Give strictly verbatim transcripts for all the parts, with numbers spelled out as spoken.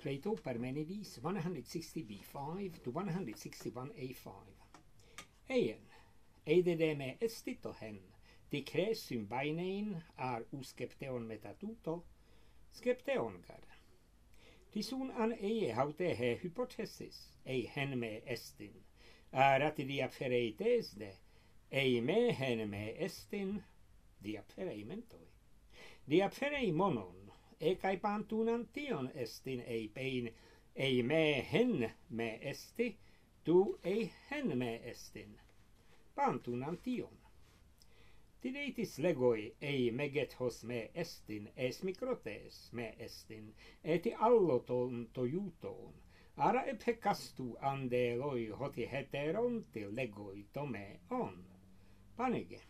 Plato Parmenides one sixty b five to one sixty-one a five. Eien, eide me estito hen, di cresum bainein ar u skepteon metatuto, skepteon gar. Tisun an eie haute he hypothesis, ei hen me estin, a rati ferei tesde, ei me hen me estin, diapferei mentoi. Diapferei monon, e kai pantunan tion estin ei pein, ei me hen me esti, tu ei hen me estin. Pantunan tion. Tideitis legoi ei megethos me estin, es mikrotes me estin, eti alloton tojuton, ara epekastu andeloi hoti heteronti legoi to me on. Panege.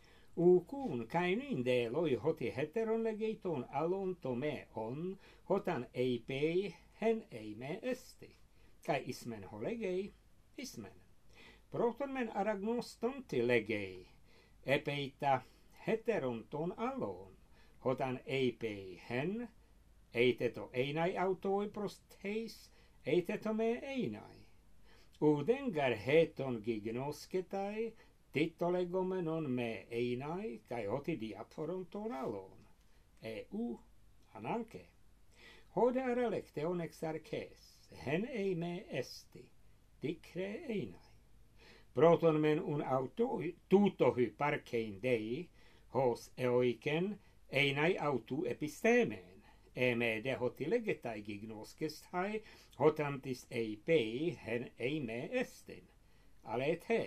Ukun kainin de loi hoti heteron legeiton alon to me on, hotan ei pei hen ei me esti. Kai ismen ho legei, ismen. Proton men aragnostonti legei, epeita heteron ton alon, hotan ei pei hen, eiteto einai autoi prosteis, eiteto me einai. Udengar heton gignosketai, tittolegomenon me einai, kai hoti diaphoron ton alon. E u ananke. Hode ara lecteon exarches, hen ei me esti, dicre einai. Proton men un autoi tutohy parkein dei, hos eoiken einai autu epistemen, e me de hoti legetai gignoskestai, hotantis ei pei hen ei me estin. Alet he.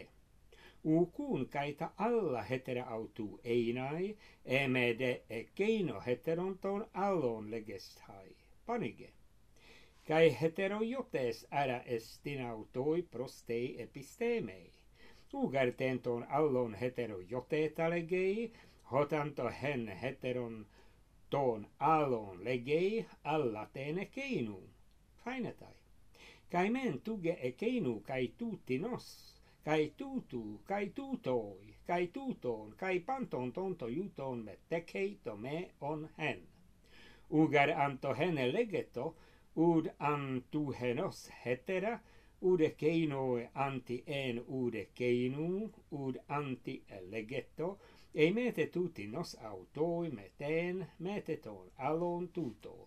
Ukun kaita alla hetera autu einai, e me de e keino heteron ton allon legestai. Panige. Kai heterojotes ara estin autoi prostei epistemei. Ugarten ton allon heterojoteta legei, hotanto hen heteron ton allon legei, alla tene keinu. Fainetai. Kai men tuge e keinu kai tutti nos, kai tutu, kai tutoi, kai tuton, kai panton tonto juton me tekeito me on hen. Ugar anto hene legeto, ud antu henos hetera, ude keinoe anti en ude keinu, ud anti legeto, ei mete tuti nos autoi meten, meteton alon tuton.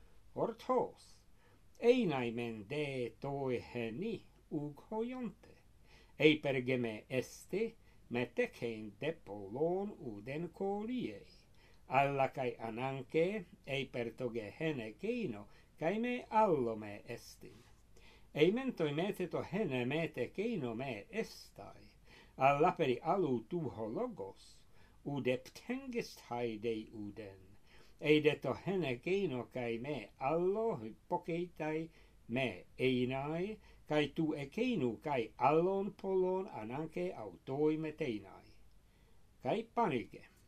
Orthos, einai men de toi heni, ug hojonte. Ei pergeme esti, me tekein depolon uden koliei. Alla kai ananke, ei pertoge hene keino, kai me allo me estin. Ei mentoi meteto hene mete keino me estai, alla peri alu tuho logos, udeptengest haidei uden. Ei deto hene keino kai me allo hypokeitai me einai, kai tu e keinu kai allon polon ananke autoi meteinai. Kai panike.